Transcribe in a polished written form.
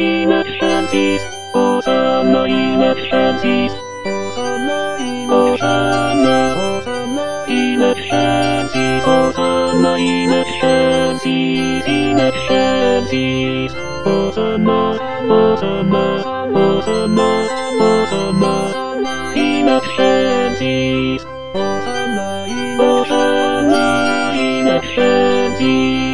emergencies, Hosanna emergencies, Hosanna emergencies, Hosanna emergencies, emergencies, Hosanna, Hosanna, Hosanna, Hosanna, emergencies, Hosanna emergencies.